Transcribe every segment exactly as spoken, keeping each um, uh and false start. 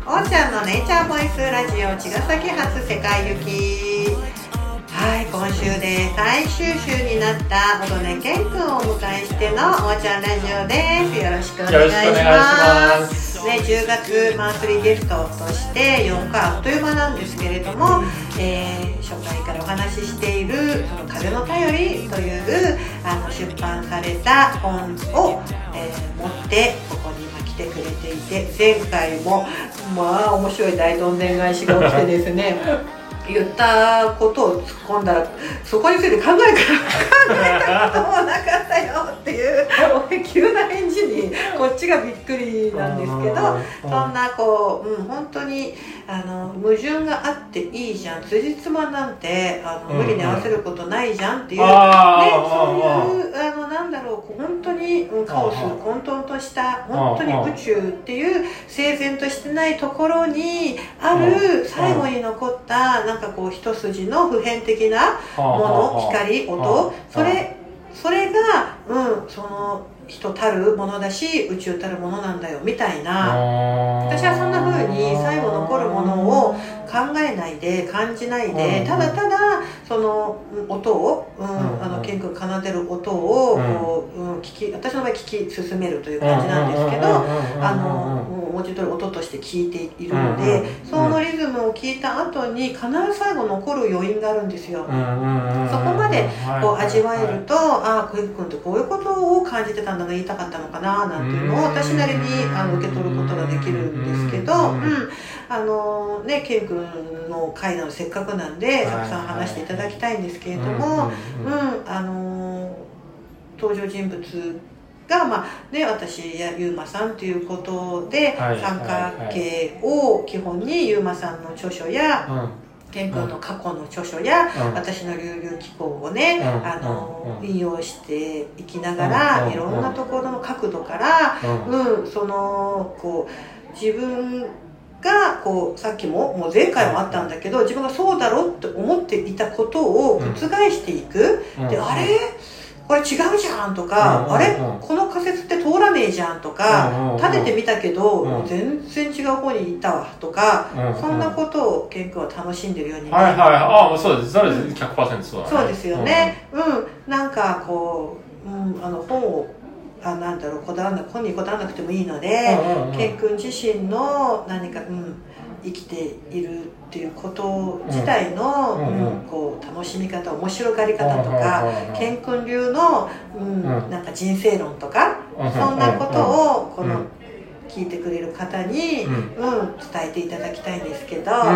おーちゃんのネイチャーボイスラジオ茅ヶ崎発世界行き。はい、今週で最終週になった音音健くんをお迎えしてのおーちゃんラジオです。よろしくお願いします。ね、じゅうがつマンスリーゲストとしてよんかいあっという間なんですけれども、えー、初回からお話ししているその風の便りというあの出版された本を、えー、持ってここに来てくれていて、前回もまあ面白い大どんでん返しが起きてですね言ったことを突っ込んだらそこについて考えから考えたこともなかったよっていう急な返事にこっちがびっくりなんですけど、そんなこう、うん、本当にあの矛盾があっていいじゃん、辻褄なんてあの無理に合わせることないじゃんっていう、ね、そういうあのなんだろう、本当に、うん、カオス混沌とした本当に宇宙っていう整然としてないところにある最後に残ったなんかこう一筋の普遍的なもの、光、音、それそれが、うん、その人たるものだし宇宙たるものなんだよみたいな、私はそんな風に最後残るものを考えないで感じないで、ただただその音を、うん、あのケン君奏でる音をこう、うん、聞き、私の場合聞き進めるという感じなんですけど、あの文字通り音として聞いているので、そのリズムを聞いた後に必ず最後残る余韻があるんですよ。そこまでこう味わえると、ああケン君ってこういうことを感じてたんだが言いたかったのかななんていうのを私なりにあの受け取ることができるんですけど、うん、あのねケン君の回なのせっかくなんでたくさん話していただきたいんですけれども、うん、あの登場人物が、まあね、私やゆうまさんということで、はい、三角形を基本にゆうまさんの著書や、うんケン君の過去の著書や、うん、私の流々紀行をね、うん、あの、うん、引用していきながら、うん、いろんなところの角度から、うんうん、そのこう自分がこうさっきももう前回もあったんだけど、自分がそうだろうって思っていたことを覆していく、うん、であれこれ違うじゃんとか、うん、あれ、うん、この仮説って通らねえじゃんとか、うん、立ててみたけど、うん、全然違う方に行ったわとか、うん、そんなことをケン君は楽しんでるように、ね、はいはい、ああそうです、それで ひゃくパーセント そうだね、そうですよね、うん、うん、なんかこう、うん、あの本をあなんだろうこだわらな本にこだわらなくてもいいので、ケン君自身の何か、うん、生きているっていうこと自体の、うんうん、こう楽しみ方、面白がり方とか、ケン君流の、うん、なんか人生論とか、そんなことをこの聞いてくれる方に、うん、伝えていただきたいんですけど、はい。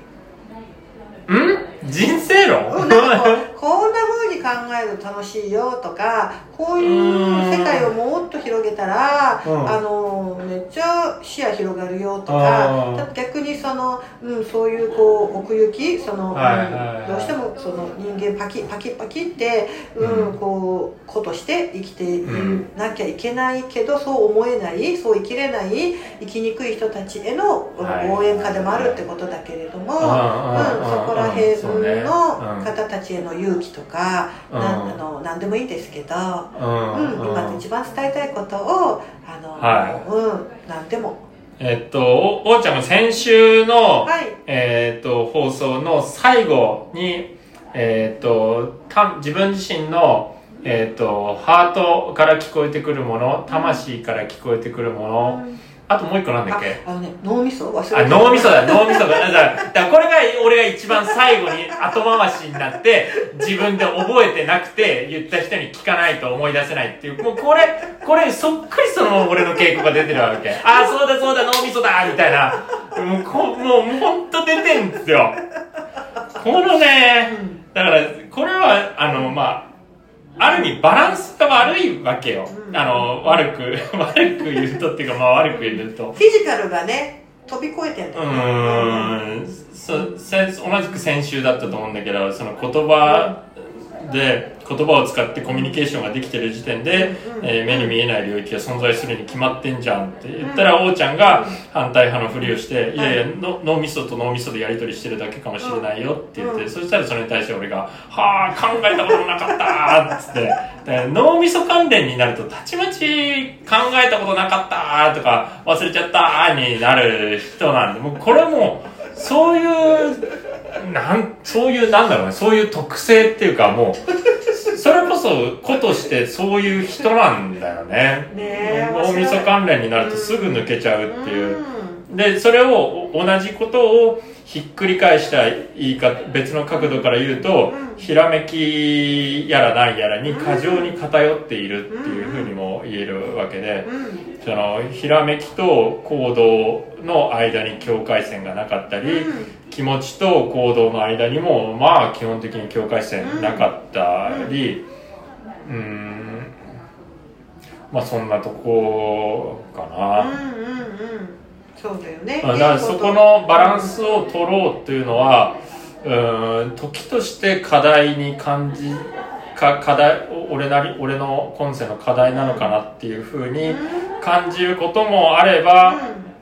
ん？人生論？ うん、なんかこうこんな風に考えると楽しいよとか、こういう世界をもっと広げたら、うん、あのめっちゃ視野広がるよとか、逆にその、うん、そういうこう奥行き、その、はいはいはい、どうしてもその人間パキパキパキって、うん、こう子として生きていなきゃいけないけど、そう思えない、そう生きれない、生きにくい人たちへの応援歌でもあるってことだけれども、はいうん、そこら辺の方たちへの勇気とか、うん、なんあの何でもいいんですけど、うんうん、今一番伝えたいことをあの、はいうん、何でもえっとおおーちゃんが先週の、はいえっと放送の最後に、えっとた自分自身のえっとハートから聞こえてくるもの、魂から聞こえてくるもの、うんあともう一個なんだっけ？ あ、あのね、脳みそ忘れてあ、脳みそだ、脳みそだ。だから、だからこれが俺が一番最後に後回しになって、自分で覚えてなくて、言った人に聞かないと思い出せないっていう、もうこれ、これそっくりその俺の傾向が出てるわけ。あ、そうだそうだ、脳みそだみたいな。もう、こもう、ほんと出てんですよ。このね、だから、これは、あの、まあ、ある意味バランスが悪いわけよ、うん、あの悪く悪く言うとっていうかまあ悪く言うとフィジカルがね飛び越えてんだよね。 うーんそ同じく先週だったと思うんだけど、その言葉で言葉を使ってコミュニケーションができてる時点で、うんえー、目に見えない領域が存在するに決まってんじゃんって言ったら、うん、王ちゃんが反対派のふりをして、うん、いやいやの脳みそと脳みそでやり取りしてるだけかもしれないよって言って、うん、そしたらそれに対して俺がはあ考えたこともなかったっつってで脳みそ関連になるとたちまち考えたことなかったとか忘れちゃったになる人なんで、もうこれもそういうなんそういうなんだろうね、そういう特性っていうか、もうそれこそ子としてそういう人なんだよね。ね脳みそ関連になるとすぐ抜けちゃうっていう、うん、でそれを同じことをひっくり返した言い方、別の角度から言うと、うん、ひらめきやらないやらに過剰に偏っているっていうふうにも言えるわけで、うん、そのひらめきと行動の間に境界線がなかったり、うん、気持ちと行動の間にもまあ基本的に境界線なかったり、うん、うーんまあそんなとこかな。うんうんうん、 そうだよね。 だからそこのバランスを取ろうというのは、うーん時として課題に感じか課題俺なり俺の今世の課題なのかなっていうふうに感じることもあれば、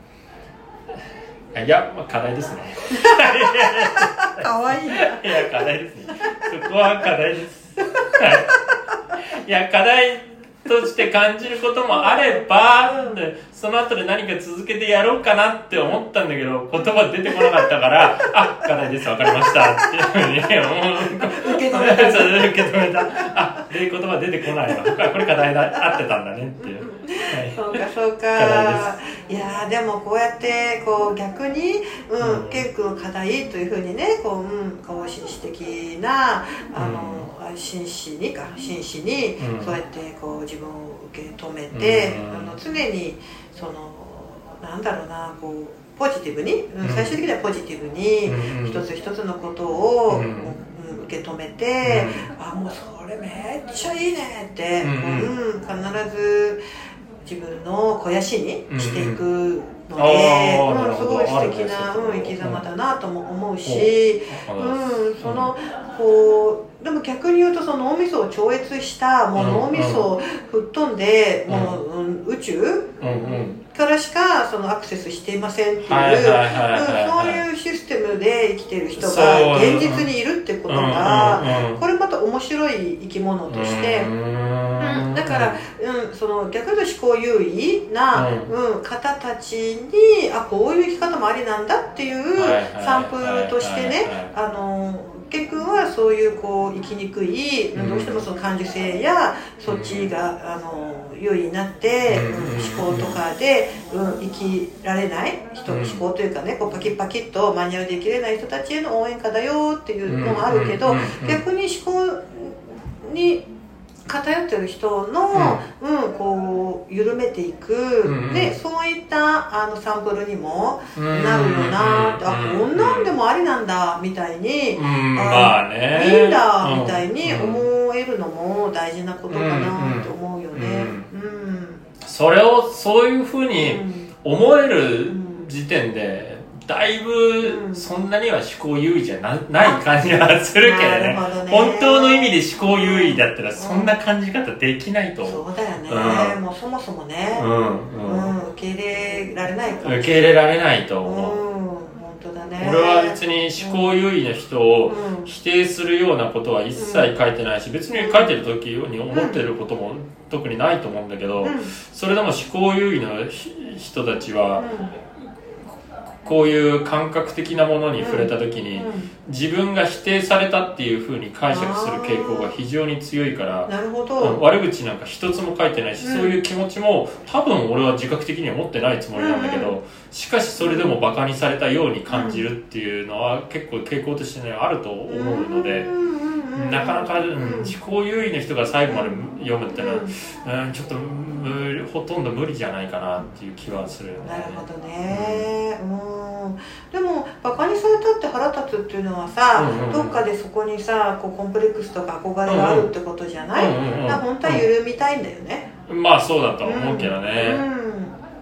うん、いや、まあ、課題ですね。 かわいい。いや課題ですね。そこは課題です。いや課題として感じることもあれば、うん、その後で何か続けてやろうかなって思ったんだけど言葉出てこなかったからあ、課題です、わかりましたっていうふうに受け止めた受け止めたあ、で言葉出てこないわ、これ課題だ、合ってたんだねっていう、はい、 そうかそうか。いやでもこうやってこう逆に、うんうん、ケン君課題というふうにね、こう、うん、こう紳士的なあの、うん、紳士にか紳士に、うん、そうやってこう自分を受け止めて、うん、あの常にそのなんだろうな、こうポジティブに、うん、最終的にはポジティブに、うん、一つ一つのことを、うんうん、受け止めて、うん、あもうそれめっちゃいいねって、うんうん、必ず自分の肥やしにしていくので、うんうん、すごい素敵な、うん、生き様だなとも思うし、うん、そのこうでも逆に言うとその脳みそを超越したもう脳みそを吹っ飛んで、うん、もう、うん、宇宙、うんうんからしかそのアクセスしていませんっていう、そういうシステムで生きてる人が現実にいるってことが、これまた面白い生き物として、うん、だから、うん、その逆に思考優位な、うんうん、方たちにあこういう生き方もありなんだっていうサンプルとしてね、あのケン君はそういうこう生きにくい、うん、どうしてもその感受性やそっちがあの優位になって、うん、思考とかで、うん、生きられない人、うん、思考というかねこうパキッパキッとマニュアルで生きれない人たちへの応援歌だよっていうのもあるけど、逆に思考に偏ってる人の、うんうん、こう緩めていく、うん、でそういったあのサンプルにもなるよなって、うん、あこんなんでもありなんだみたいに、うん、あ、まあね、いいんだみたいに思えるのも大事なことかなと思うよね、うんうんうん、 それをそういうふうに思える時点でだいぶそんなには思考優位じゃ な, ない感じがするけど ね, ね本当の意味で思考優位だったらそんな感じ方できないと思う、 うん、そうだよね、うん、もうそもそもね、うんうんうん、受け入れられないかも受け入れられないと思う、 うん、本当だね。 俺は別に思考優位の人を否定するようなことは一切書いてないし、別に書いてる時に思ってることも特にないと思うんだけど、うん、それでも思考優位の人たちは、うんこういう感覚的なものに触れた時に、うんうん、自分が否定されたっていう風に解釈する傾向が非常に強いから、 なるほど、 悪口なんか一つも書いてないし、うん、そういう気持ちも多分俺は自覚的には持ってないつもりなんだけど、うんうん、しかしそれでもバカにされたように感じるっていうのは結構傾向としてねあると思うので、うん、なかなか、うん、思考優位の人が最後まで読むってのは、うんうん、ちょっとほとんど無理じゃないかなっていう気はするよね。 なるほどね、うんでもバカにされたって腹立つっていうのはさ、うんうんうん、どっかでそこにさこうコンプレックスとか憧れがあるってことじゃない、うんうんうん、だから本当は緩みたいんだよね、 うん、まあそうだと思うけどね、 うんうん、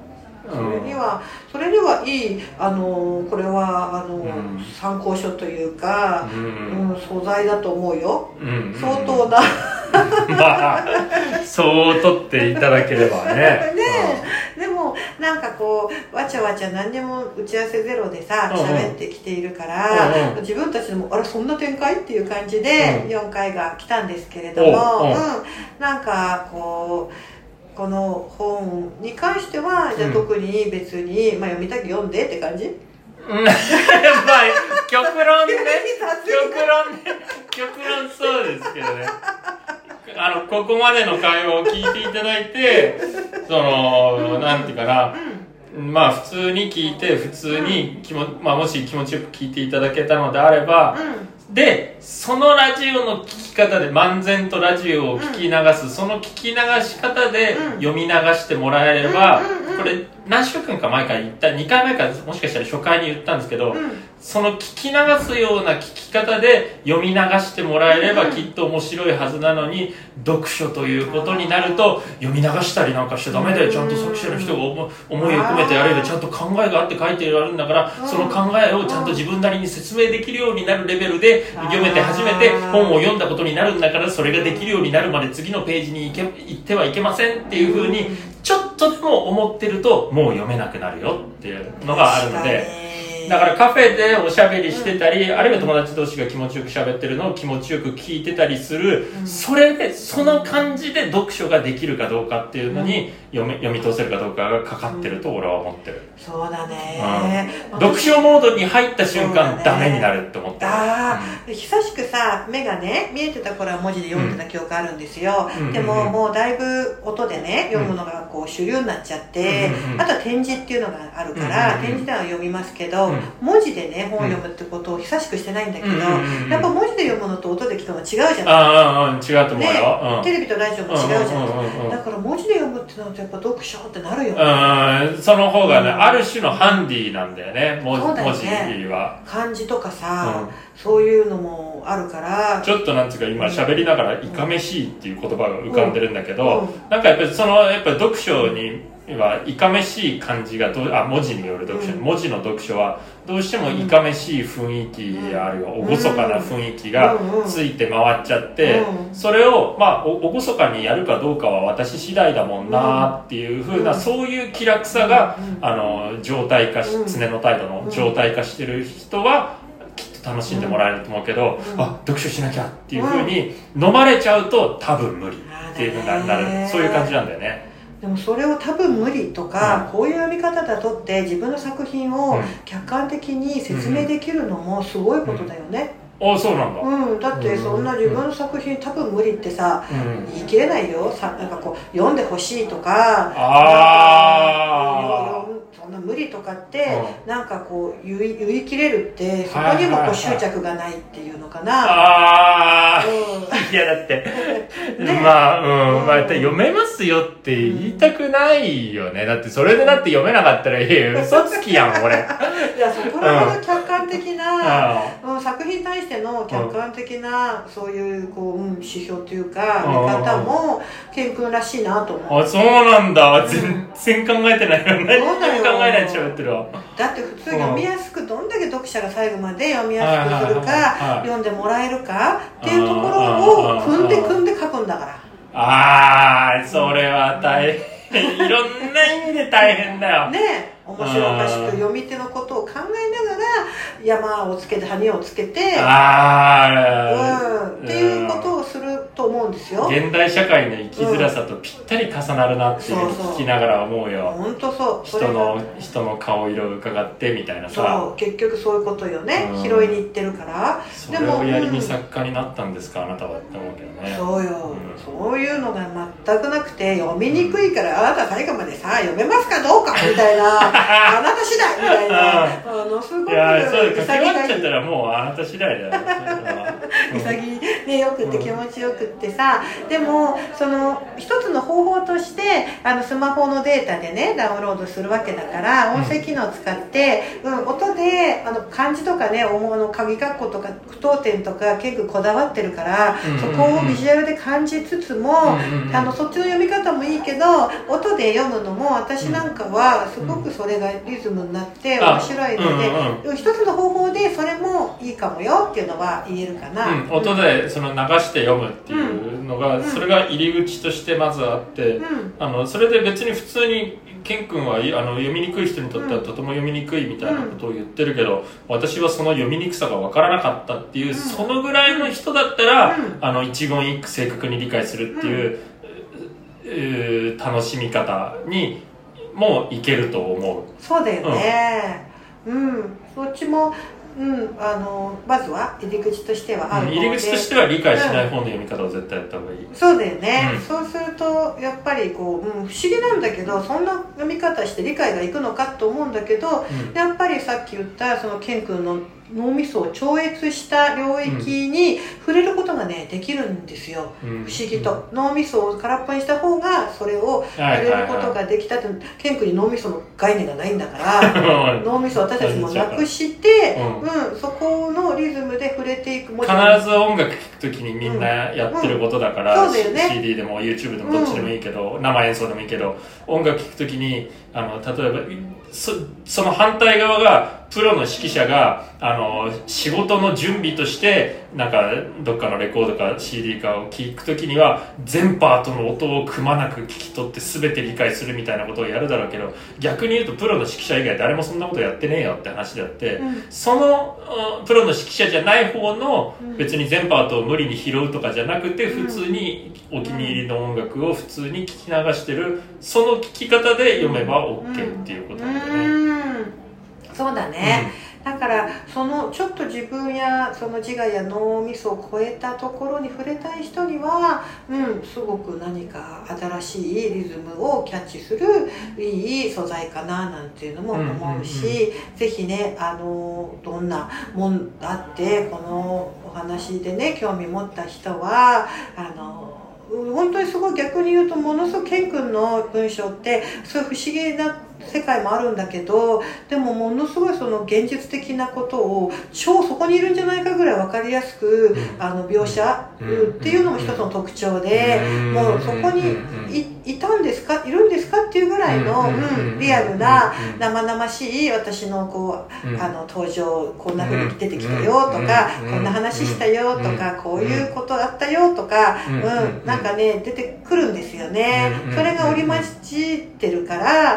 それには、うん、それにはいいあのこれはあの、うん、参考書というか、うんうん、素材だと思うよ、うんうん、相当なまあそう取っていただければねねえ、うん、でもなんかこうわちゃわちゃ何にも打ち合わせゼロでさ喋ってきているから、うんうん、自分たちでもあれそんな展開っていう感じでよんかいが来たんですけれども、うんうん、なんかこうこの本に関してはじゃあ特に別に、まあ、読みたく読んでって感じ。 まあ極論ね極論ね極論そうですけどね。あのここまでの会話を聞いていただいて、そのなんていうかな、うん、まあ普通に聞いて普通に気も、まあ、もし気持ちよく聞いていただけたのであれば、うん、でそのラジオの聞き方で漫然とラジオを聞き流す、うん、その聞き流し方で読み流してもらえれば、うん、これ何週間か前から言ったにかいめかもしかしたら初回に言ったんですけど、うん、その聞き流すような聞き方で読み流してもらえればきっと面白いはずなのに、読書ということになると読み流したりなんかしちゃダメだよ、ちゃんと作者の人が思いを込めてやれる、ちゃんと考えがあって書いてあるんだから、その考えをちゃんと自分なりに説明できるようになるレベルで読めて初めて本を読んだことになるんだから、それができるようになるまで次のページに行け行ってはいけませんっていう風にちょっとでも思ってるともう読めなくなるよっていうのがあるので、だからカフェでおしゃべりしてたり、うん、あるいは友達同士が気持ちよく喋ってるのを気持ちよく聞いてたりする、うん、それでその感じで読書ができるかどうかっていうのに、うん、読み、読み通せるかどうかがかかってると俺は思ってる、 うん、そうだね、 うん、読書モードに入った瞬間、ね、ダメになるって思ってる。 あ、うん、久しくさ目がね見えてた頃は文字で読んでた記憶あるんですよ、うん、でも、うん、もうだいぶ音でね読むのがこう主流になっちゃって、うん、あとは展示っていうのがあるから、うん、展示では読みますけど、うん、文字でね本を読むってことを久しくしてないんだけど、うんうんうん、やっぱ文字で読むのと音で聞くのは違うじゃない。 ああ、違うと思うよ、ね、 うん、テレビとラジオも違うじゃない、うんうん、だから文字で読むってなるとやっぱ読書ってなるよね。うん、その方がね、うん、ある種のハンディなんだよね、文字、文字は漢字とかさ、うん、そういうのもあるから、 ちょっとなんつうか今喋りながらいかめしいっていう言葉が浮かんでるんだけど、うんうん、なんかやっぱりそのやっぱり読書にはいかめしい感じがどあ文字による読書、うん、文字の読書はどうしてもいかめしい雰囲気、うん、あるいは厳かな雰囲気がついて回っちゃって、うん、それをまあ厳かにやるかどうかは私次第だもんなっていう風な、うん、そういう気楽さが、うん、あの常態化し、うん、常の態度の常態化してる人はきっと楽しんでもらえると思うけど、うん、あ読書しなきゃっていう風に飲まれちゃうと多分無理っていう風になる、そういう感じなんだよね。 でもそれを多分無理とか、うん、こういう読み方だとって自分の作品を客観的に説明できるのもすごいことだよね、 うんうん、あ、そうなんだ、 うん、だってそんな自分の作品多分無理ってさ、うん、言い切れないよ。さなんかこう読んでほしいとか、あそんな無理とかって、うん、なんかこう言い、言い切れるってそこにもこう執着がないっていうのかな、 ああ、うん、いやだってね、まあ、うん、まあ、読めますよって言いたくないよね。だってそれでだって読めなかったらいいよ、嘘つきやん俺。いやそこら辺の客観的な、うんうん、作品に対しての客観的な、うん、そういうこう、うん、指標というか見方もケン君らしいなと思う。 あ、そうなんだ、全然考えてないよね。 そうだよ、 考えないで喋ってるわ。 だって普通読みやすく、どんだけ読者が最後まで読みやすくするか、読んでもらえるかっていうところを組んで組んで書くんだから。 ああ、それは大変。いろんな意味で大変だよ。 ねえ、面白おかしく読み手のことを考えながら山をつけて谷をつけて、あ、うん、っていうことをすると思うんですよ。 現代社会の生きづらさとぴったり重なるなっていう、聞きながら思うよ。 本当そう。 人の人の顔色を伺ってみたいなさ。 そう、結局そういうことよね。拾いに行ってるから。 それをやりに作家になったんですか、あなたはって思うけどね。 そうよ、うん、そういうのが全くなくて読みにくいから、うん、あなた最後までさ読めますかどうかみたいなあなた次第みたいな、あのすごくいや、そう書き終わっちゃったらもうあなた次第だよ。 潔ねよくって気持ちよくってさ、でもその一つの方法としてあのスマホのデータでねダウンロードするわけだから、音声機能を使って、うん、音であの漢字とかね思うの鍵括弧とか句読点とか結構こだわってるから、うんうんうん、そこをビジュアルで感じつつも、うんうんうん、あのそっちの読み方もいいけど音で読むのも私なんかはすごくそれがリズムになって面白いので、うんうん、一つの方法でそれもいいかもよっていうのは言えるかな、 うん、音でその流して読むっていうのが、うん、それが入り口としてまずあって、うん、あのそれで別に普通にケン君はあの読みにくい人にとってはとても読みにくいみたいなことを言ってるけど、うん、私はその読みにくさが分からなかったっていう、うん、そのぐらいの人だったら、うん、あの一言一句正確に理解するっていう、うん、楽しみ方にもいけると思う。 そうだよね、うん、うん、そっちもうん、あのまずは入り口としてはあるので、うん、 入り口としては理解しない本の読み方を絶対やった方がいい、 うん、そうだよね、うん、そうするとやっぱりこう、うん、不思議なんだけどそんな読み方して理解がいくのかと思うんだけど、うん、やっぱりさっき言ったそのケン君の脳みそを超越した領域に触れることがねできるんですよ、うん、不思議と、うん、脳みそを空っぽにした方がそれを触れることができたって、ケン君に脳みその概念がないんだから脳みそを私たちもなくして、うんうん、そこのリズムで触れていく。 必ず音楽聴くときにみんなやってることだから、うんうんね、シーディー でも YouTube でもどっちでもいいけど、うん、生演奏でもいいけど音楽聴くときにあの例えば そ, その反対側がプロの指揮者があの仕事の準備としてなんかどっかのレコードか シーディー かを聴くときには全パートの音をくまなく聞き取って全て理解するみたいなことをやるだろうけど、逆に言うとプロの指揮者以外誰もそんなことやってねえよって話であって、うん、そのプロの指揮者じゃない方の別に全パートを無理に拾うとかじゃなくて、普通にお気に入りの音楽を普通に聴き流してる、その聴き方で読めば OK っていうことなんだよね、うんうん、 そうだね、うん、だからそのちょっと自分やその自我や脳みそを超えたところに触れたい人には、うん、すごく何か新しいリズムをキャッチするいい素材かななんていうのも思うし、うんうんうん、ぜひねあのどんなもんだってこのお話でね興味持った人はあの本当にすごい逆に言うとものすごくケン君の文章ってそういう不思議な世界もあるんだけど、でもものすごいその現実的なことを超そこにいるんじゃないかぐらい分かりやすく、うん、あの描写っていうのも一つの特徴で、うん、もうそこに い, いたんですかいるんですかっていうぐらいの、うん、リアルな生々しい私のこう、うん、あの登場こんな風に出てきたよとか、うん、こんな話したよとか、うん、こういうことあったよとか、うん、なんかね出てくるんですよね、それが織り交じってるから、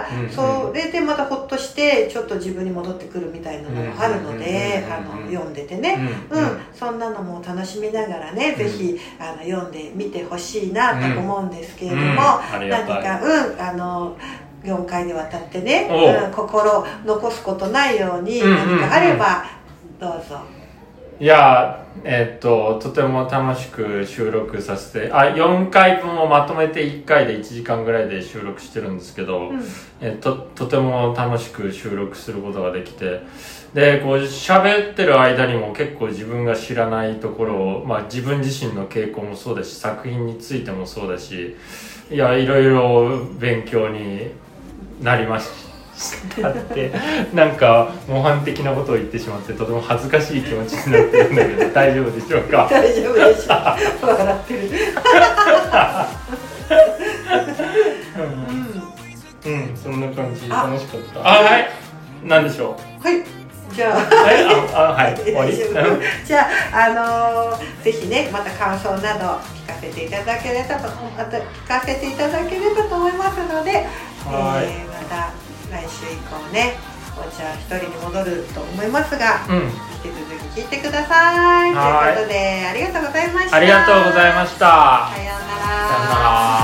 そうそれでまたほっとしてちょっと自分に戻ってくるみたいなのもあるので、あの読んでてね、うん、うん、そんなのも楽しみながらね、うん、ぜひあの読んでみてほしいなと思うんですけれども、うんうん、何か、うん、あのよんかいにわたってね、うん、心残すことないように何かあればどうぞ。 いや、えっと、とても楽しく収録させて、あ、よんかいぶんをまとめていっかいでいちじかんぐらいで収録してるんですけど、うん、えと、とても楽しく収録することができて、で、こう喋ってる間にも結構自分が知らないところを、まあ自分自身の傾向もそうだし、作品についてもそうだし、いや、いろいろ勉強になりました。だってなんか模範的なことを言ってしまってとても恥ずかしい気持ちになってるんだけど大丈夫でしょうか。 大丈夫でしょう。笑ってる。 うん、うん、そんな感じ楽しかった。あ、はい。なんでしょう。はい。じゃあ、 はいああはい終わり。 じゃああのー、ぜひねまた感想など聞かせていただければとまた聞かせていただければと思いますので、はい、えー、また。来週以降ね、お茶一人に戻ると思いますが、うん、引き続き聞いてください。ということでありがとうございました。 ありがとうございました。 さようなら。 さようなら。